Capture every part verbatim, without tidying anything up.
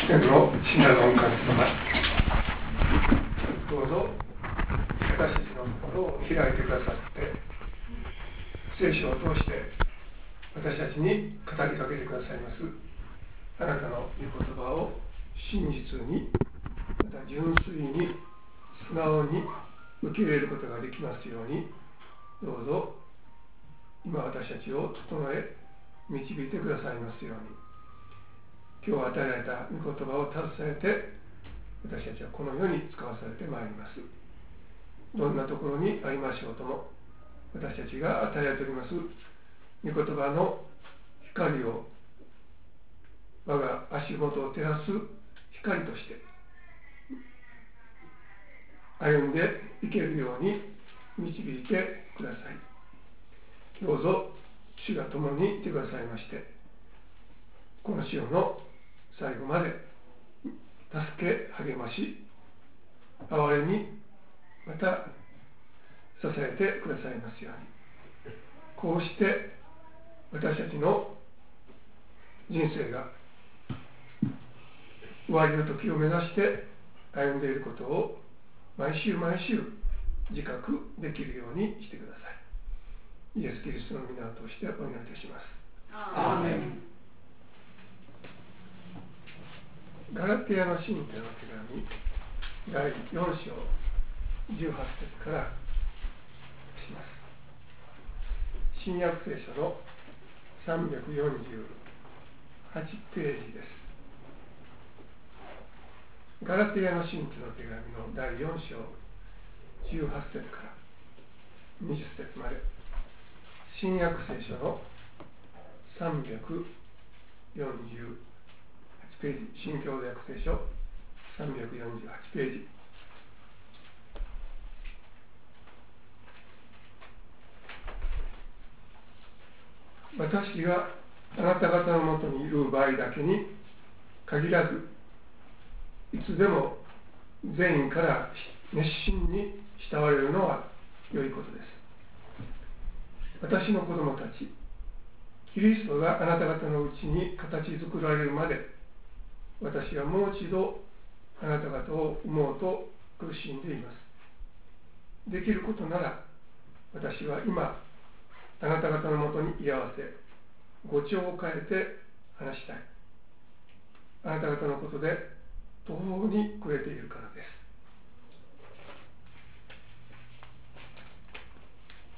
天の親なる御神様、どうぞ私たちの心を開いてくださって、聖書を通して私たちに語りかけてくださいますあなたの御言葉を真実に、また純粋に素直に受け入れることができますように、どうぞ今私たちを整え導いてくださいますように。今日与えられた御言葉を携えて私たちはこの世に使わされてまいります。どんなところにありましょうとも、私たちが与えられております御言葉の光を我が足元を照らす光として歩んでいけるように導いてください。どうぞ主が共にいてくださいまして、この週の最後まで助け励まし憐れみまた支えてくださいますように。こうして私たちの人生が終わりの時を目指して歩んでいることを毎週毎週自覚できるようにしてください。イエス・キリストの皆を通してお祈りいたします。 アーメン。 ガラテヤの信徒の手紙だいよん章じゅうはち節からします。新約聖書のさんびゃくよんじゅうはちページです。ガラテヤの信徒の手紙のだいよん章じゅうはち節からにじゅっ節まで、新約聖書のさんびゃくよんじゅうはちページ、新共同訳聖書さんびゃくよんじゅうはちページ。私があなた方のもとにいる場合だけに限らず、いつでも全員から熱心に慕われるのは良いことです。私の子供たち、キリストがあなた方のうちに形作られるまで、私はもう一度あなた方を産もうと苦しんでいます。できることなら私は今あなた方のもとに居合わせ、語調を変えて話したい。あなた方のことで途方に暮れているからです。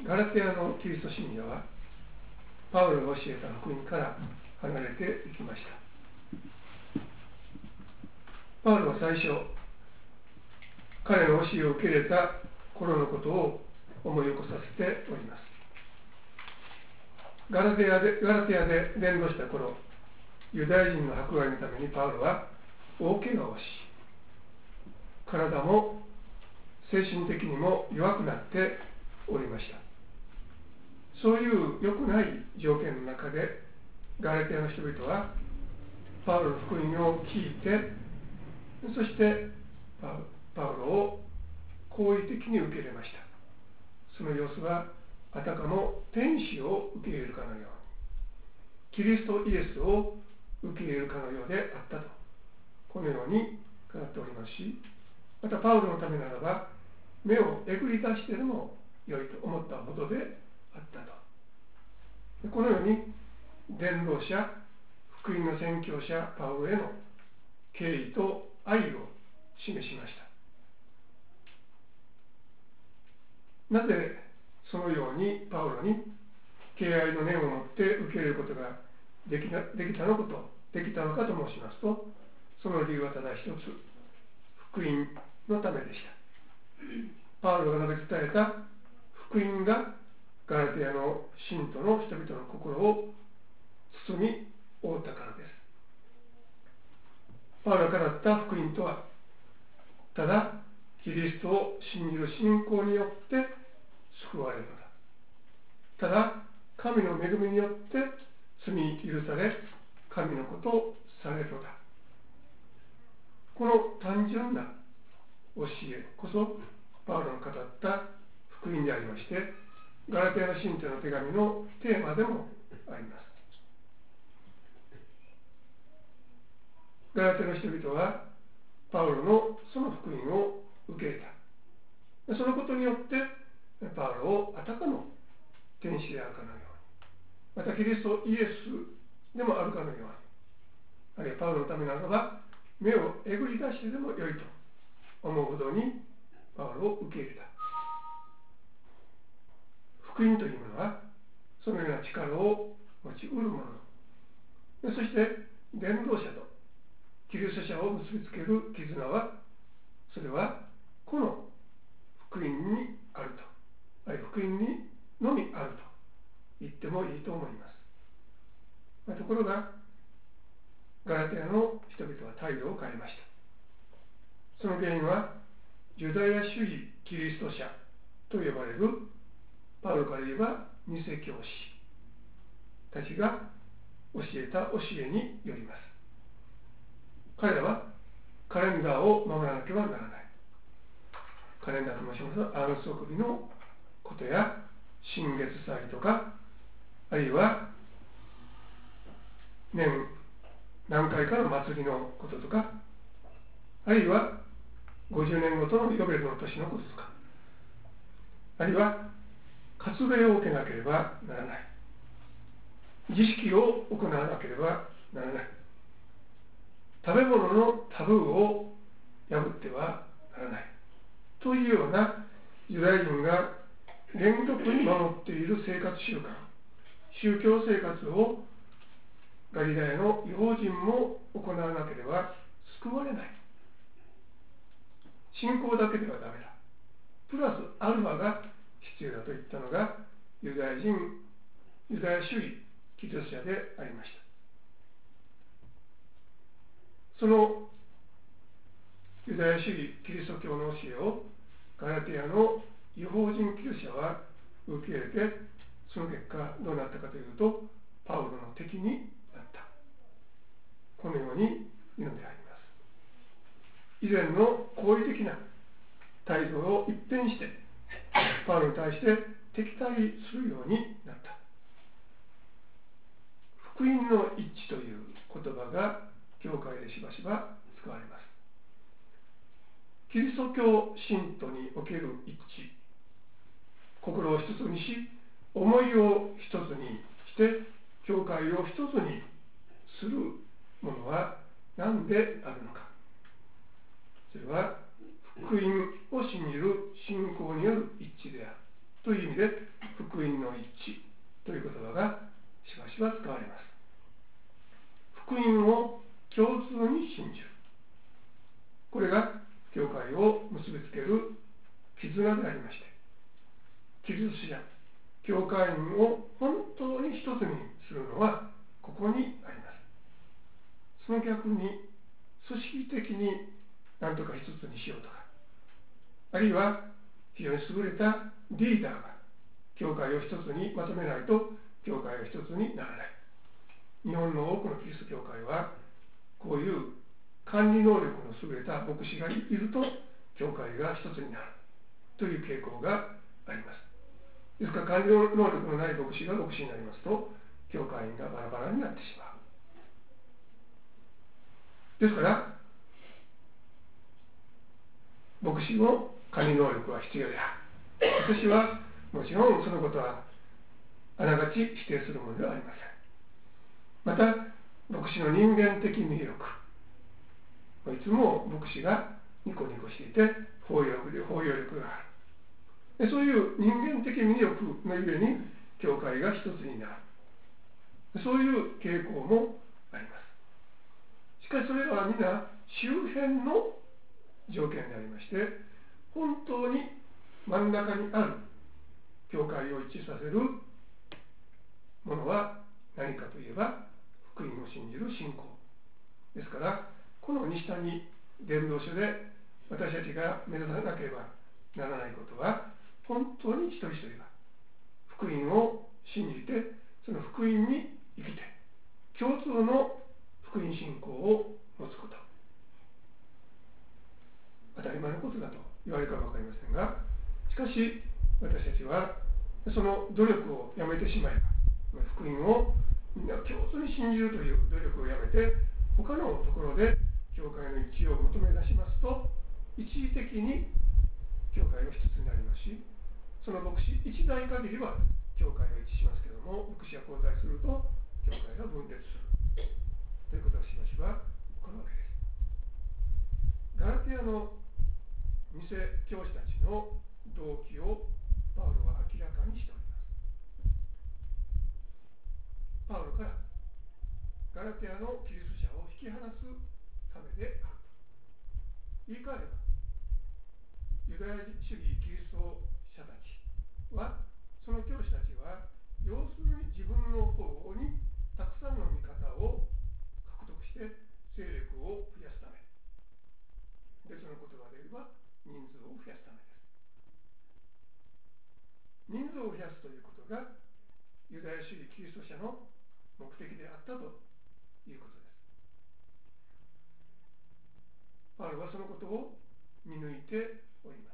ガラテヤのキリスト信者はパウロが教えた福音から離れていきました。パウロは最初、彼の教えを受け入れた頃のことを思い起こさせております。ガラテヤで、ガラテヤで伝道した頃、ユダヤ人の迫害のためにパウロは大怪我をし、体も精神的にも弱くなっておりました。そういう良くない条件の中でガラテヤの人々はパウロの福音を聞いて、そしてパウロを好意的に受け入れました。その様子はあたかも天使を受け入れるかのように、キリストイエスを受け入れるかのようであったと、このように語っておりますし、またパウロのためならば目をえぐり出してでも良いと思ったほどであったと。このように伝道者、福音の宣教者パウロへの敬意と愛を示しました。なぜそのようにパウロに敬愛の念を持って受け入れることができな、できたのかと、できたのかと申しますと、その理由はただ一つ、福音のためでした。パウロが述べ伝えた福音がガラテヤの信徒の人々の心を包み覆ったからです。パウロが語った福音とは、ただキリストを信じる信仰によって救われるのだ。ただ神の恵みによって罪許され、神のことをされるのだ。この単純な教えこそパウロの語った福音でありまして、ガラテヤの信徒の手紙のテーマでもあります。 ガラテの人々はパウロのその福音を受け入れた。そのことによってパウロをあたかの天使であるかのように、またキリストイエスでもあるかのように、あるいはパウロのためならば目をえぐり出してでもよいと思うほどにパウロを受け入れた。福音というものはそのような力を持ち得るもの、そして伝道者とキリスト者を結びつける絆は、それはこの福音にあると、あるいは福音にのみあると言ってもいいと思います。まあ、ところがガラテアの人々は態度を変えました。その原因はユダヤ主義キリスト者と呼ばれるパウロから言えば偽教師たちが教えた教えによります。彼らはカレンダーを守らなければならない。カレンダーと申しますと安息日のことや新月祭とか、あるいは年何回かの祭りのこととか、あるいはごじゅうねんごとのヨベルの年のこととか、あるいは割礼を受けなければならない、儀式を行わなければならない、食べ物のタブーを破ってはならないというようなユダヤ人が厳格に守っている生活習慣、宗教生活をガリラヤの異邦人も行わなければ救われない。信仰だけではダメだ、プラスアルファが必要だと言ったのがユダヤ人、ユダヤ主義キリスト者でありました。そのユダヤ主義キリスト教の教えをガラテヤの異邦人キリスト者は受け入れて、その結果どうなったかというとパウロの敵になった。このように言うのであります。以前の好意的な態度を一変してパウロに対して敵対するようになった。福音の一致という言葉が教会でしばしば使われます。キリスト教信徒における一致、心を一つにし思いを一つにして教会を一つにするものは何であるのか。それは福音を信じる信仰による一致であるという意味で、福音の一致という言葉がしばしば使われます。福音を共通に信じる、これが教会を結びつける絆でありまして、キリスト者教会員を本当に一つにするのはここにあります。その逆に組織的に何とか一つにしようとか、あるいは非常に優れたリーダーが教会を一つにまとめないと教会は一つにならない。日本の多くのキリスト教会はこういう管理能力の優れた牧師がいると教会が一つになるという傾向があります。ですから管理能力のない牧師が牧師になりますと教会員がバラバラになってしまう。ですから牧師も管理能力は必要である。私はもちろんそのことはあながち否定するものではありません。また牧師の人間的魅力、いつも牧師がニコニコしていて包容力で包容力がある。でそういう人間的魅力のゆえに教会が一つになる、そういう傾向もあります。しかしそれらは皆周辺の条件でありまして、本当に真ん中にある教会を一致させるものは何かといえば福音を信じる信仰ですから、この西谷伝道所で私たちが目指さなければならないことは、本当に一人一人が福音を信じてその福音に生きて共通の福音信仰を持つこと、当たり前のことだと言われるかも分かりませんが、しかし私たちはその努力をやめてしまえば、福音をみんな共通に信じるという努力をやめて他のところで教会の一致を求め出しますと、一時的に教会が一つになりますし、その牧師一代限りは教会が一致しますけども、牧師が交代すると教会が分裂するということがしばしば起こるわけです。ガラテヤの偽教師たちの動機をパウロは明らかにしております。パウロからガラテヤのキリスト者を引き離すためであると。言い換えれば、ユダヤ主義キリスト者たちは、その教師たちは、要するに自分の方にたくさんの味方を獲得して勢力を増やすため、別の言葉で言えば人数を増やすためです。人数を増やすということがユダヤ主義キリスト者の目的であったということです。パウロはそのことを見抜いております。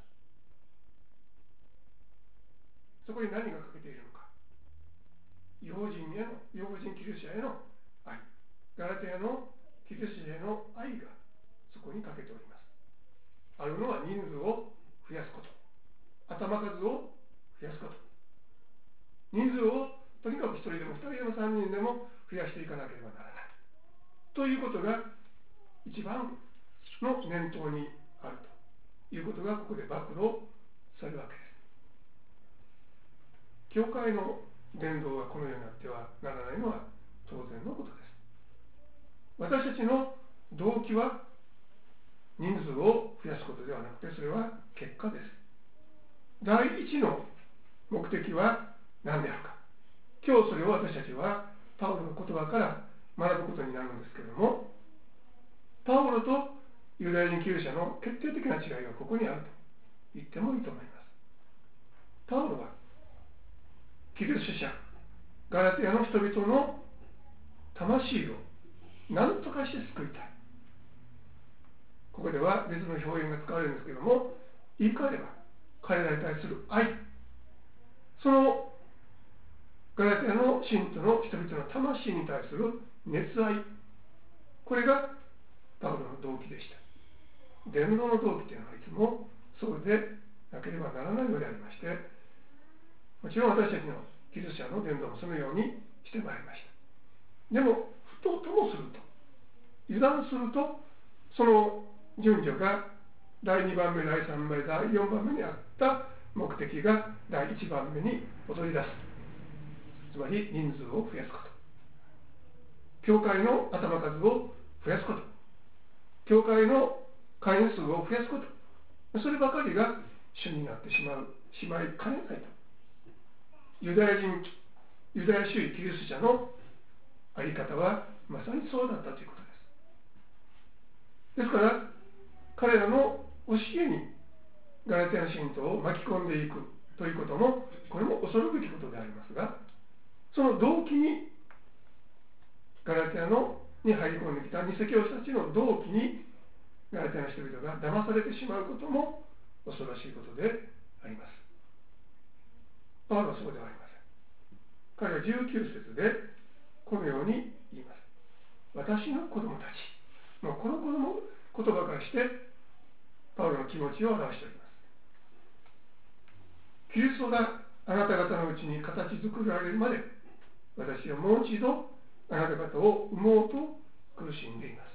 そこに何が欠けているのか。異邦人への、異邦人キリスト者への愛、ガラテヤのキリスト者への愛がそこに欠けております。あるのは人数を増やすこと、頭数を増やすこと、人数をとにかくひとりでもふたりでもさんにんでも増やしていかなければならないということが一番の念頭にあるということがここで暴露されるわけです。教会の伝道がこのようになってはならないのは当然のことです。私たちの動機は人数を増やすことではなくて、それは結果です。第一の目的は何であるか。今日それを私たちはパウロの言葉から学ぶことになるんですけれども、パウロとユダヤ人キリスト者の決定的な違いがここにあると言ってもいいと思います。パウロはキリスト者ガラテヤの人々の魂を何とかして救いたい。ここでは別の表現が使われるんですけども、言い換えれば彼らに対する愛、そのガラテヤの信徒の人々の魂に対する熱愛、これがパウロの動機でした。伝道の動機というのはいつもそうでなければならないのでありまして、もちろん私たちのキリスト者の伝道もそのようにしてまいりました。でもふとともすると、油断すると、その順序がだいにばんめ、だいさんばんめ、だいよんばんめにあった目的がだいいちばんめに躍り出す。つまり人数を増やすこと、教会の頭数を増やすこと、教会の会員数を増やすこと、そればかりが主になってしまう、しまいかねないと。ユダヤ人、ユダヤ主義キリスト者のあり方はまさにそうだったということです。ですから彼らの教えにガラテヤの信徒を巻き込んでいくということも、これも恐るべきことでありますが、その動機にガラテヤのに入り込んできた偽教師たちの動機にガラテヤの人々が騙されてしまうことも恐ろしいことであります。パウロはそうではありません。彼はじゅうきゅう節でこのように言います。私の子供たち、もうこの子供言葉からしてパウロの気持ちを表しております。キリストがあなた方のうちに形作られるまで、私はもう一度あなた方を産もうと苦しんでいます。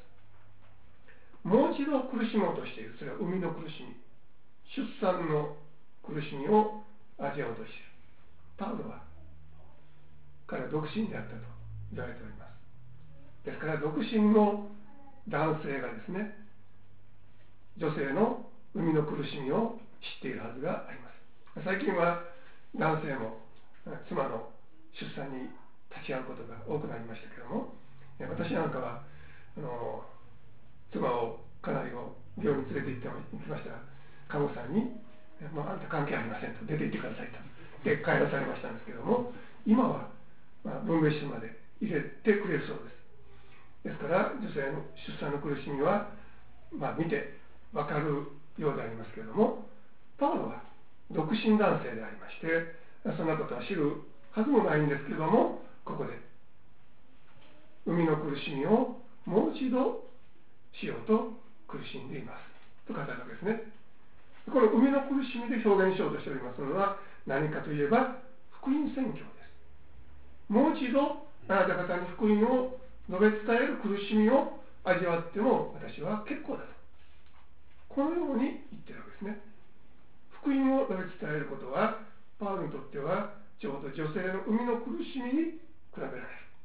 もう一度苦しもうとしている。それは生みの苦しみ、出産の苦しみを味わおうとしている。パウロは彼は独身であったと言われております。ですから独身の男性がですね、女性の生みの苦しみを知っているはずがあります。最近は男性も妻の出産に立ち会うことが多くなりましたけども、私なんかはあの妻をかなりを病院に連れて行って行きましたら、看護師さんに、まあ、あんた関係ありませんと、出て行ってくださいとで帰らされましたんですけども、今は、まあ、分娩室まで入れてくれるそうです。ですから女性の出産の苦しみは、まあ、見て分かるようでありますけれども、パウロは独身男性でありまして、そんなことは知るはずもないんですけれども、ここで生みの苦しみをもう一度しようと苦しんでいますと語るわけですね。この生みの苦しみで表現しようとしておりますのは何かといえば福音宣教です。もう一度あなた方に福音を述べ伝える苦しみを味わっても私は結構だと、このように言ってるわけですね。福音を述べ伝えることはパウロにとってはちょうど女性の生みの苦しみに比べられる。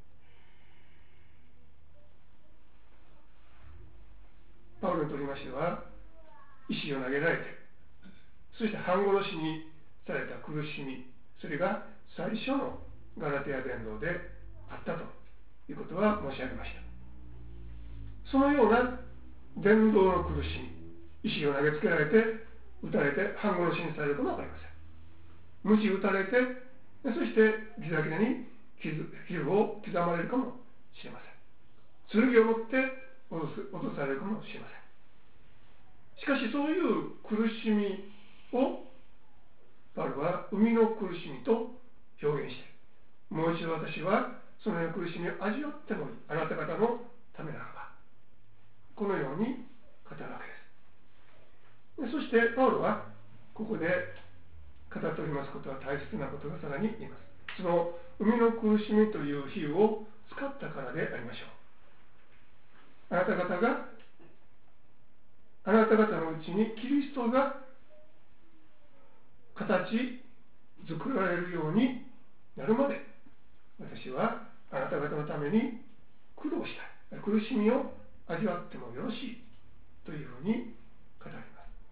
パウロにとりましては石を投げられて、そして半殺しにされた苦しみ、それが最初のガラテア伝道であったということは申し上げました。そのような伝道の苦しみ、石を投げつけられて撃たれて半殺しにされるかもわかりません。鞭打たれて、そしてギザギザに傷を刻まれるかもしれません。剣を持って脅す脅されるかもしれません。しかしそういう苦しみをパウロは生みの苦しみと表現して、もう一度私はその苦しみを味わってもいい、あなた方のためならば、このように語るわけです。でそしてパウロはここで語っておりますことは大切なことがさらに言います。その生みの苦しみという比喩を使ったからでありましょう。あなた方があなた方のうちにキリストが形作られるようになるまで、私はあなた方のために苦労したい、苦しみを味わってもよろしいというふうに語ります。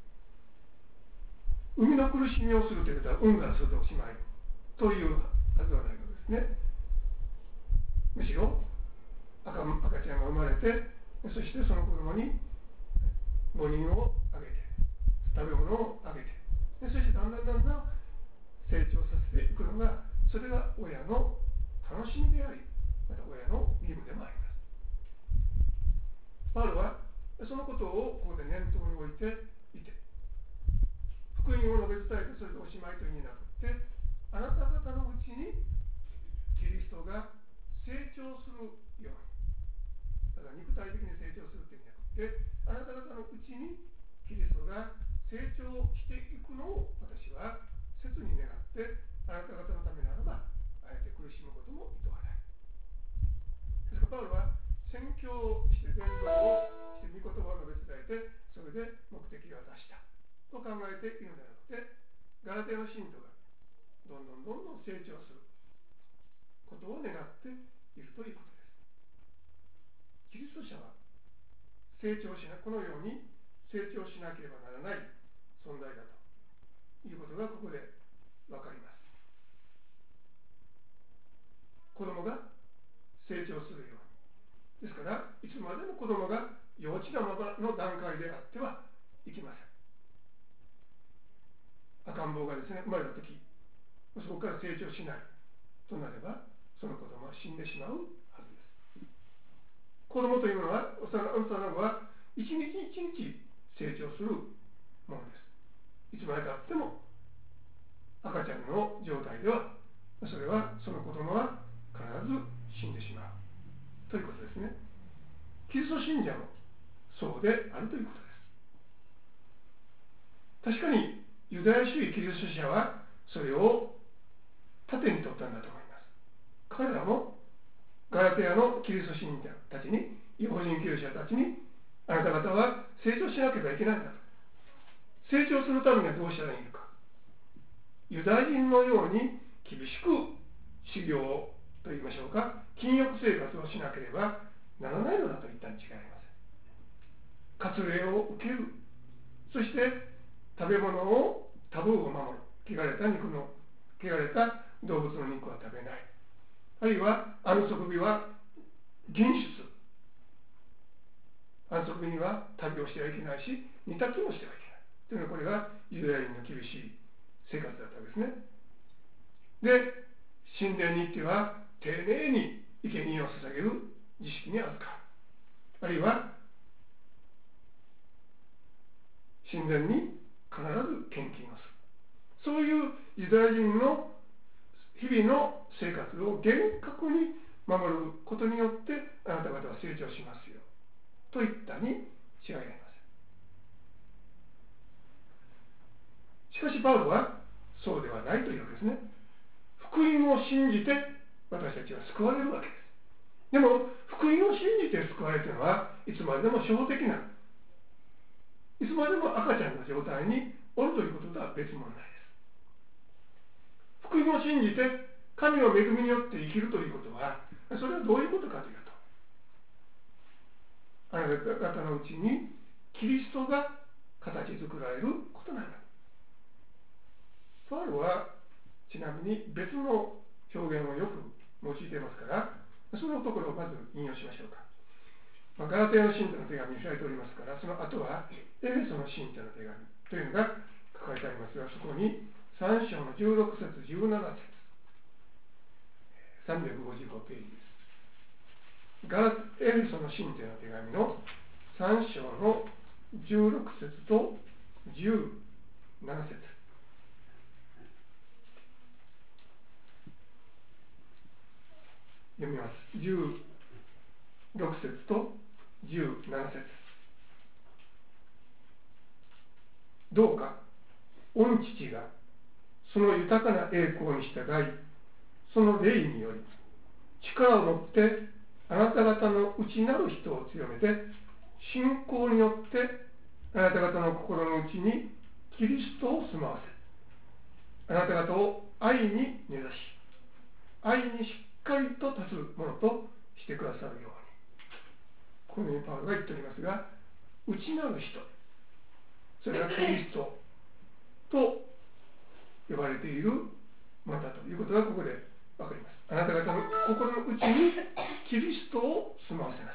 生みの苦しみをするということは運がするとおしまいというはずはないのですね。むしろ 赤, 赤ちゃんが生まれて、そしてその子供に母乳をあげて、食べ物をあげて、でそしてだんだんだんだん成長させていくのが、それが親の楽しみであり、また親の義務でもあります。パウロはそのことをここで念頭に置いていて、福音を述べ伝えてそれでおしまいという意味なくて、あなた方のうちにキリストが成長するように、だから肉体的に成長するという意味なくて、あなた方のうちにキリストが成長していくのを私は切に願って、あなた方のためならばあえて苦しむことも厭わない。ですからパウロは宣教して伝道をして御言葉を述べ伝えて、それで目的を果たしたと考えているのではなくて、ガラテヤの信徒がどんどんどんどん成長することを願っているということです。キリスト者は成長しなこのように成長しなければならない存在だということがここで分かります。子供が成長するように、ですからいつまでも子供が幼稚なままの段階であってはいけません。赤ん坊がですね、生まれたとき、そこから成長しないとなれば、その子供は死んでしまうはずです。子供というのは、幼子は一日一日成長するものです。いつまでたっても赤ちゃんの状態では、それはその子供は必ず死んでしまうということですね。キリスト信者もそうであるということです。確かにユダヤ主義キリスト者はそれを盾に取ったんだと思います。彼らもガラテヤのキリスト信者たちに、違法人キリスト者たちに、あなた方は成長しなければいけないんだと。成長するためにはどうしたらいいのか。ユダヤ人のように厳しく修行といいましょうか、禁欲生活をしなければならないのだと言ったに違いありません。割礼を受ける、そして食べ物をタブーを守る、汚れた肉の汚れた動物の肉は食べない、あるいは安息日は禁酒、安息日には旅をしてはいけないし、煮炊きもしてはいけないというのは、これがユダヤ人の厳しい生活だったわけですね。で、神殿に行っては丁寧に生贄を捧げる儀式に預かる、あるいは神殿に必ず献金をする、そういうユダヤ人の日々の生活を厳格に守ることによって、あなた方は成長しますよと言ったに違いありません。しかしパウロはそうではないというわけですね。福音を信じて私たちは救われるわけです。でも福音を信じて救われているのはいつまでも初歩的な、いつまでも赤ちゃんの状態におるということとは別問題です。福音を信じて神の恵みによって生きるということは、それはどういうことかというと、あなた方のうちにキリストが形作られることなんだ。パウロはちなみに別の表現をよく用いていますから、そのところをまず引用しましょうか。まあ、ガラテヤの信徒の手紙に開いておりますから、その後はエフェソの信徒の手紙というのが書かれてありますが、そこにさん章のじゅうろく節じゅうなな節、さんびゃくごじゅうごページです。ガラエフェソの信徒の手紙のさん章のじゅうろく節とじゅうなな節、読みます。じゅうろく節とじゅうなな節。どうか御父がその豊かな栄光に従い、その霊により力を持ってあなた方の内なる人を強めて、信仰によってあなた方の心の内にキリストを住まわせ、あなた方を愛に根ざし、愛にしっかりと立つものとしてくださるように。このようにパウロが言っておりますが、内なる人、それがキリストと呼ばれているものだということがここで分かります。あなた方の心の内にキリストを住まわせなさい。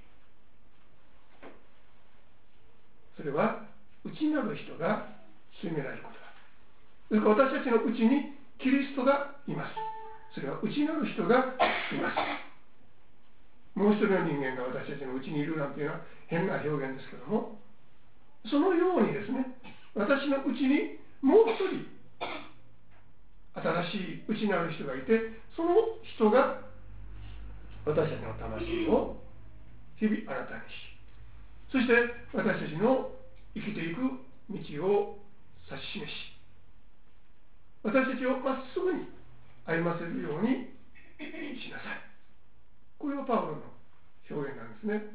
それは内なる人が住められることだ。それから私たちの内にキリストがいます。それは内なる人がいます。もう一人の人間が私たちの内にいるなんていうのは変な表現ですけども、そのようにですね、私の内にもう一人新しい内なる人がいて、その人が私たちの魂を日々新たにし、そして私たちの生きていく道を指し示し、私たちをまっすぐに歩ませるようにしなさい。これがパウロの表現なんですね。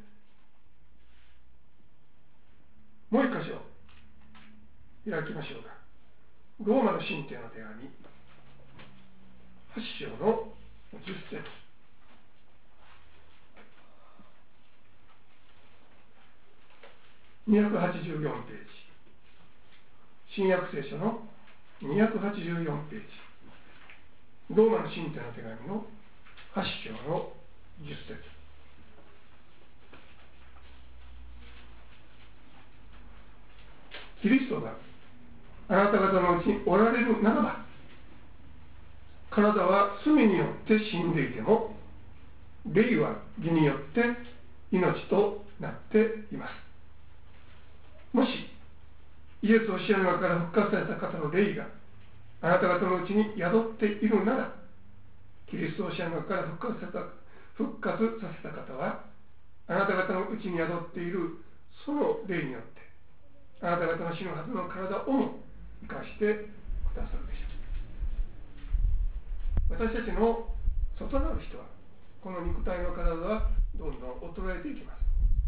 もう一箇所開きましょうか。ローマの信徒への手紙はち章のじゅっ節、にひゃくはちじゅうよんページ、新約聖書のにひゃくはちじゅうよんページ、ローマの信徒への手紙のはち章のじゅっ節。キリストがあなた方のうちにおられるならば、体は罪によって死んでいても、霊は義によって命となっています。もしイエスを死の中から復活された方の霊があなた方のうちに宿っているなら、キリストを死の中から復活させた復活させた方は、あなた方のうちに宿っているその霊によってあなた方の死のはずの体をも生かしてくださるでしょう。私たちの外なる人は、この肉体の体はどんどん衰えていきます。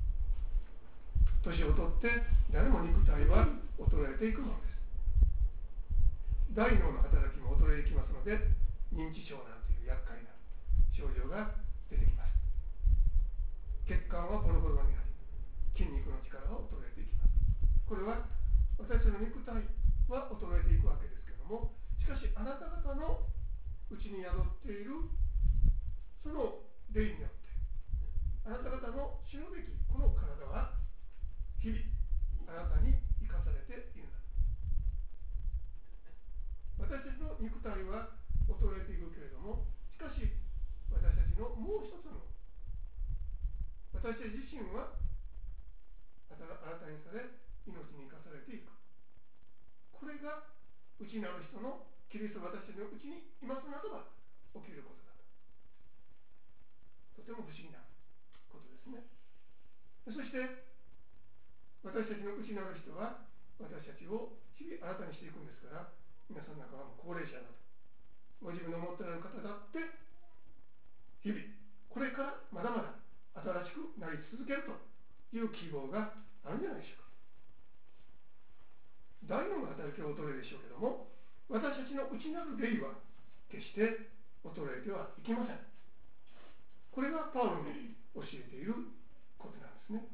年を取って誰も肉体は衰えていくものです。大脳の働きも衰えていきますので、認知症なんていう厄介な症状が出てきます。血管はボロボロになり、筋肉の力は衰えていきます。これは私の肉体は衰えていくわけですけども、しかしあなた方のうちに宿っているその霊によって、あなた方の死ぬべきこの体は日々あなたに生かされているのだ。私たちの肉体は衰えていくけれども、しかし私たちのもう一つの、私たち自身は新たにされ命に生かされていく。これが内なる人のキリストが私たちのうちにいますならば起きることだと。とても不思議なことですね。 そして私たちの内なる人は私たちを日々新たにしていくんですから、皆さんの中はもう高齢者だと、ご自分の持っておられる方だって日々これからまだまだ新しくなり続けるという希望があるんじゃないでしょうか。第四の働きは衰えでしょうけども、私たちの内なる霊は決して衰えてはいけません。これがパウロの教えていることなんですね。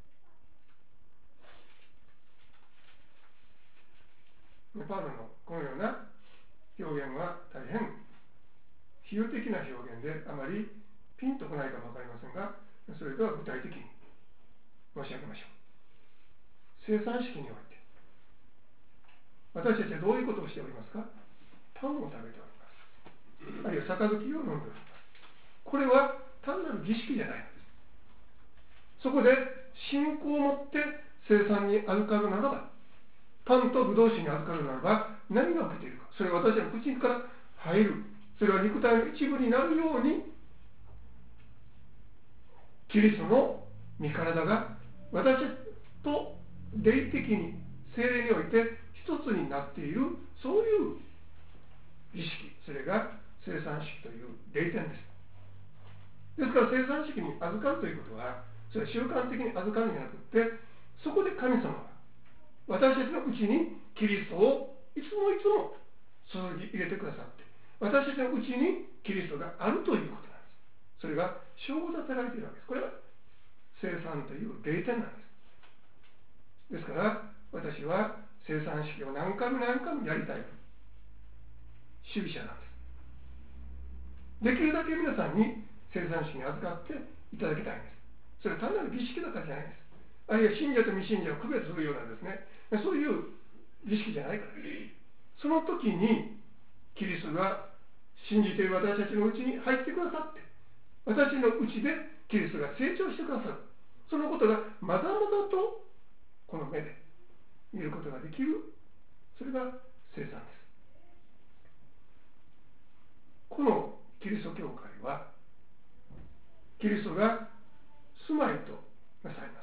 パウロのこのような表現は大変比喩的な表現で、あまりピンとこないかも分かりませんが、それでは具体的に申し上げましょう。生産式において私たちはどういうことをしておりますか。パンを食べております。あるいは杯を飲んでおります。これは単なる儀式じゃないのです。そこで信仰を持って生産に預かるならば、パンとブドウ酒に預かるならば何が起きているか。それは私の口から入る、それは肉体の一部になるように、キリストの御体が私と霊的に聖霊において一つになっている、そういう儀式、それが生産式という霊典です。ですから生産式に預かるということは、それは習慣的に預かるんじゃなくて、そこで神様が私たちのうちにキリストをいつもいつも注ぎ入れてくださって、私たちのうちにキリストがあるということなんです。それが証拠立てられているわけです。これは生産という霊典なんです。ですから私は生産式を何回も何回もやりたい主義者なんです。できるだけ皆さんに生産式に預かっていただきたいんです。それは単なる儀式だからじゃないです。あるいは信者と未信者を区別するようなですね、そういう儀式じゃないからです。その時にキリストが信じている私たちのうちに入ってくださって、私のうちでキリストが成長してくださる、そのことがまだまだとこの目で見ることができる、それが生産です。このキリスト教会はキリストが住まいとなさいます。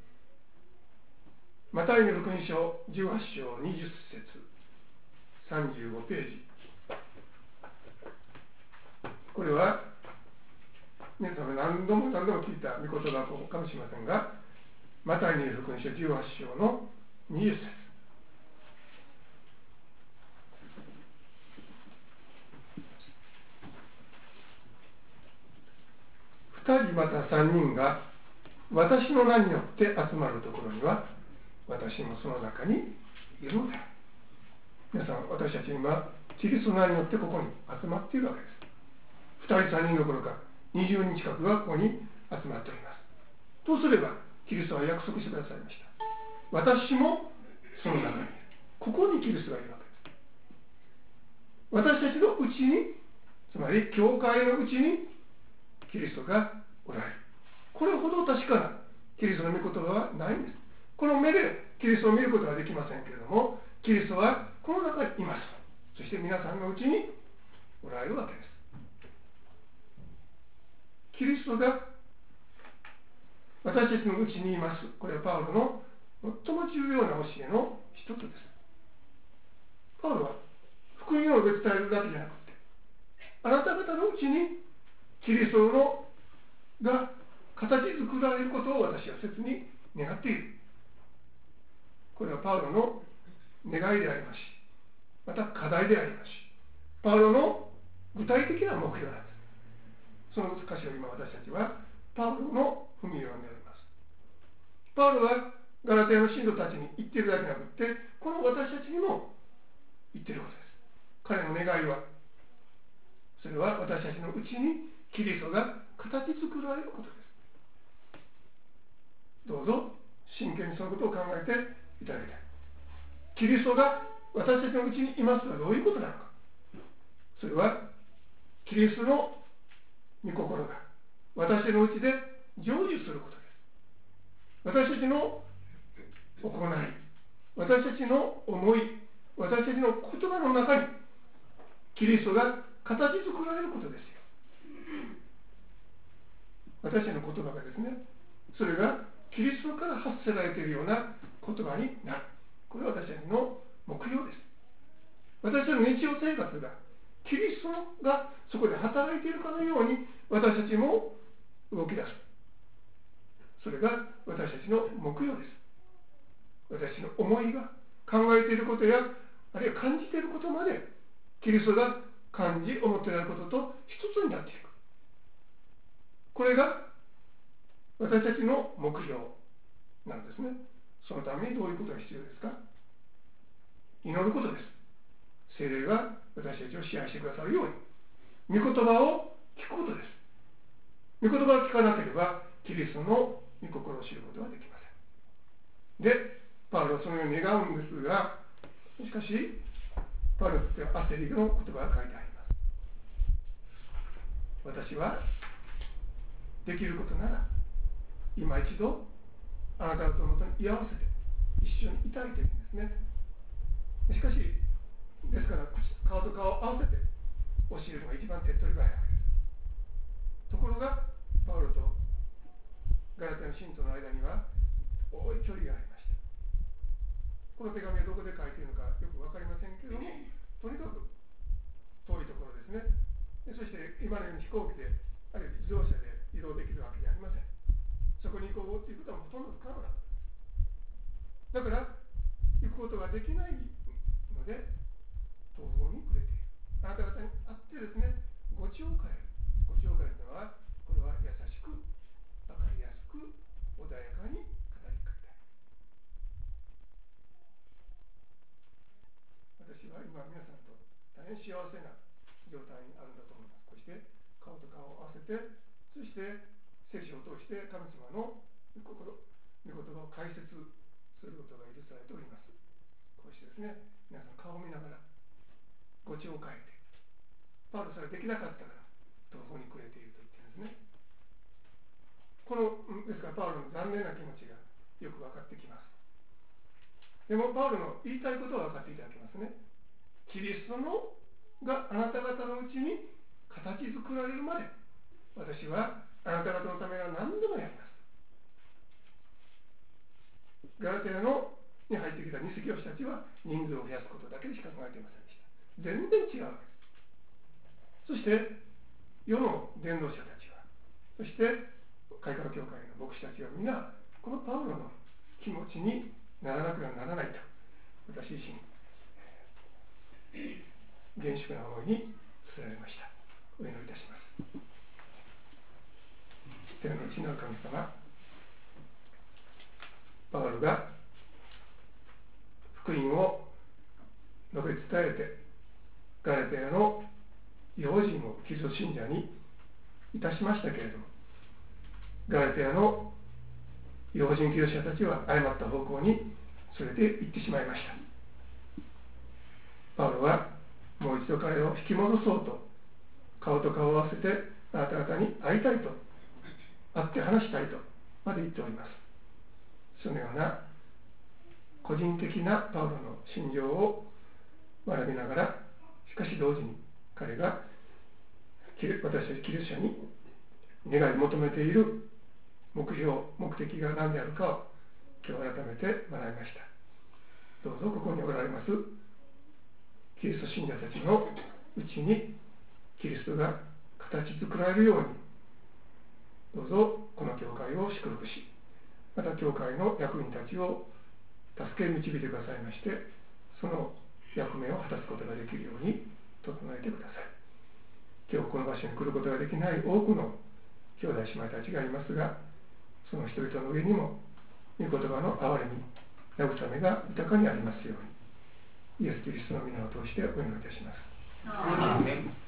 マタイの福音書じゅうはち章にじゅっ節さんじゅうごページ、これは皆さんが何度も何度も聞いた御言葉かもしれませんが、マタイの福音書じゅうはち章のにじゅっ節、二人また三人が私の名によって集まるところには私もその中にいるのである。皆さん、私たち今キリストの名によってここに集まっているわけです。二人三人どころかにじゅうにん近くがここに集まっております。とすればキリストは約束してくださいました。私もその中にいる。ここにキリストがいるわけです。私たちのうちに、つまり教会のうちにキリストがおられる。これほど確かなキリストの御言葉はないんです。この目でキリストを見ることはできませんけれども、キリストはこの中にいます。そして皆さんのうちにおられるわけです。キリストが私たちのうちにいます。これはパウロの最も重要な教えの一つです。パウロは福音を述べ伝えるだけじゃなくて、あなた方のうちにキリストのが形作られることを私は切に願っている。これはパウロの願いでありますし、また課題でありますし、パウロの具体的な目標なんです。その箇所を今私たちはパウロの踏みを読んでおります。パウロはガラテヤの信徒たちに言っているだけじゃなくて、この私たちにも言っていることです。彼の願いは、それは私たちのうちにキリストが形作られることです。どうぞ真剣にそのことを考えていただきたい。キリストが私たちのうちにいますとはどういうことなのか。それはキリストの御心が私たちのうちで成就することです。私たちの行い、私たちの思い、私たちの言葉の中にキリストが形作られることですよ。私たちの言葉がですね、それがキリストから発せられているような言葉になる。これは私たちの目標です。私たちの日常生活がキリストがそこで働いているかのように私たちも動き出す。それが私たちの目標です。私の思いが考えていることやあるいは感じていることまでキリストが感じ思っていることと一つになっていく。これが私たちの目標なんですね。そのためにどういうことが必要ですか？祈ることです。聖霊が私たちを支配してくださるように御言葉を聞くことです。御言葉を聞かなければキリストの御心を知ることはできません。で、パウロはそのように願うんですが、しかしパウロにとっては焦りの言葉が書いてあります。私はできることなら今一度あなた方のもとに居合わせて一緒にいたいというんですね。しかしですから顔と顔を合わせて教えるのが一番手っ取り早いわけです。ところがパウロとガラテヤの信徒の間には多い距離がありました。この手紙はどこで書いているのかよく分かりませんけれども、とにかく遠いところですね。でそして今のように飛行機であるいは自動車で移動できるわけじゃありません。そこに行こうということはほとんど不可能なことです。だから行くことができないので途方に暮れている。あなた方に会ってですね、ご知を変える。ご知を変えるのは、これは優しく、分かりやすく、穏やかに語りかけたい。私は今皆さんと大変幸せな状態にあるんだと思います。こうして顔と顔を合わせて、そして聖書を通して神様の御心、御言葉を解説することが許されております。こうしてですね、皆さん顔を見ながらご知を変えて、パウロそれができなかったから途方に暮れていると言ってるんですね。このですからパウロの残念な気持ちがよく分かってきます。でもパウロの言いたいことは分かっていただけますね。キリストのがあなた方のうちに形作られるまで私はあなた方のためは何でもやります。ガラテヤのに入ってきた偽教師たちは人数を増やすことだけでしか考えていませんでした。全然違うわけです。そして世の伝道者たちは、そして改革教会の牧師たちは皆このパウロの気持ちにならなくてはならないと私自身厳粛な思いにさせられました。お祈りいたします。天の地の神様、パウロが福音を述べ伝えてガラテヤの異邦人をキリスト信者にいたしましたけれども、ガラテヤの異邦人キリスト者たちは誤った方向に連れて行ってしまいました。パウロはもう一度彼を引き戻そうと顔と顔を合わせてあなた方に会いたいと、会って話したいとまで言っております。そのような個人的なパウロの心情を学びながら、しかし同時に彼が私たちキリスト者に願い求めている目標、目的が何であるかを今日改めて学びました。どうぞここにおられますキリスト信者たちのうちにキリストが形作られるように、どうぞこの教会を祝福し、また教会の役員たちを助け導いてくださいまして、その役目を果たすことができるように整えてください。今日この場所に来ることができない多くの兄弟姉妹たちがいますが、その人々の上にも御言葉の憐れみ、慰めが豊かにありますように、イエス・キリストの皆を通してお祈りいたします。